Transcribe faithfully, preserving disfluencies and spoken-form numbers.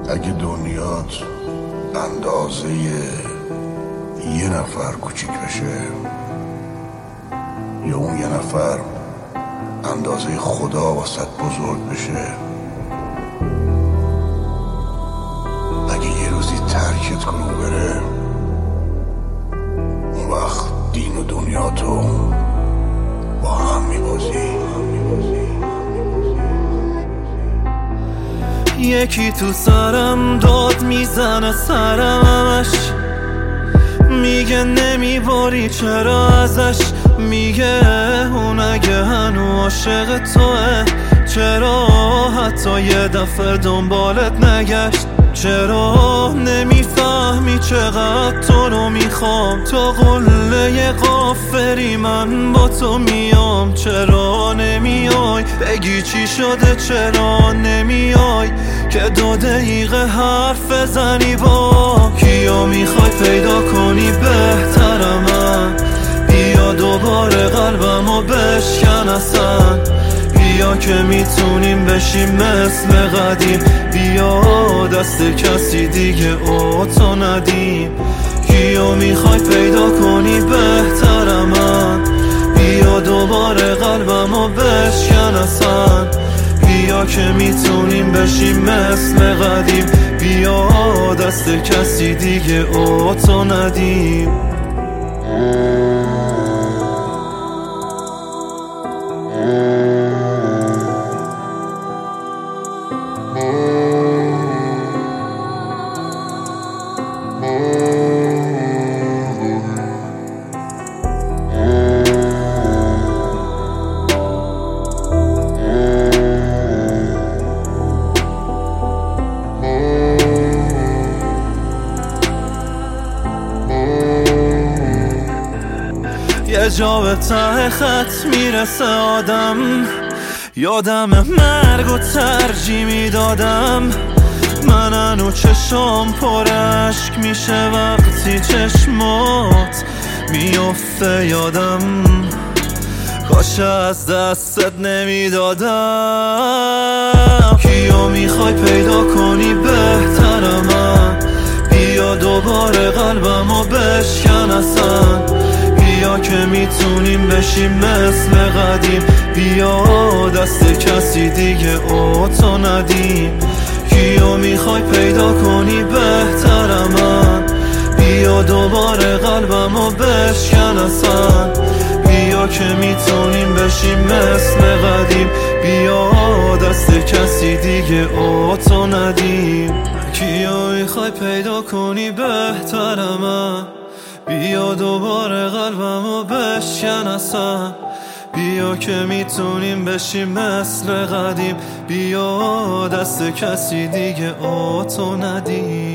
اگه دنیات اندازه یه نفر کوچیک بشه، یا اون یه نفر اندازه خدا واسط بزرگ بشه، اگه یه روزی ترکت کنه بره، اون وقت دین و دنیا تو با هم میبازی. یکی تو سرم داد میزنه سرم همش، میگه نمیباری چرا ازش، میگه اون اگه هنو عاشق توه چرا حتی یه دفعه دنبالت نگشت، چرا نمیفهمی چقدر تو رو میخوام، تا قله غافری من با تو میام، چرا نمیای بگی چی شده، چرا نمیای که دو دقیقه حرف بزنی با کیا میخوای پیدا کنی بهترم من، بیا دوباره قلبمو بشکن اصلا، بیا که میتونیم بشیم مثل قدیم، بیا دست کسی دیگه اوتو ندیم، کیو میخوای پیدا کنی بهترم من، بیا دوباره قلبمو بشکن اصلا، بیا که میتونیم بشیم مثل قدیم، بیا دست کسی دیگه اوتو ندیم. یه جا به ته خط میرسه آدم، یادم مرگ و ترجیح میدادم، من هنو چشام پر اشک میشه وقتی چشمات میفته یادم، کاش از دستت نمیدادم، کیو میخوای پیدا کنی بهترم من، بیا دوباره قلبمو بشکن اصلا، بیا که میتونیم بشیم مثل قدیم، بیا دست کسی دیگه اوتو ندیم، کیو میخوای پیدا کنی بهترم من، بیا دوباره قلبمو بشکن اصلا، بیا که میتونیم بشیم مثل قدیم، بیا دست کسی دیگه اوتو ندیم، کیو میخوای پیدا کنی بهترم من، بیا دوباره قلبمو بشکن اصلا، بیا که میتونیم بشیم مثل قدیم، بیا دست کسی دیگه اوتو ندیم.